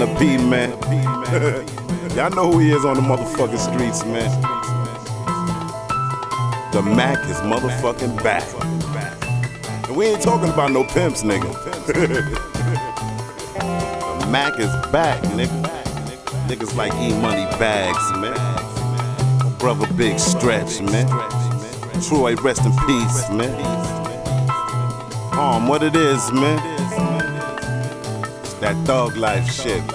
the P, man. Y'all know who he is on the motherfucking streets, man. The Mac is motherfucking back. And we ain't talking about no pimps, nigga. The Mac is back, nigga. Niggas like E-Money Bags, man. Brother Big Stretch, man. Troy, rest in peace, man. What it is, man. It's that thug life shit.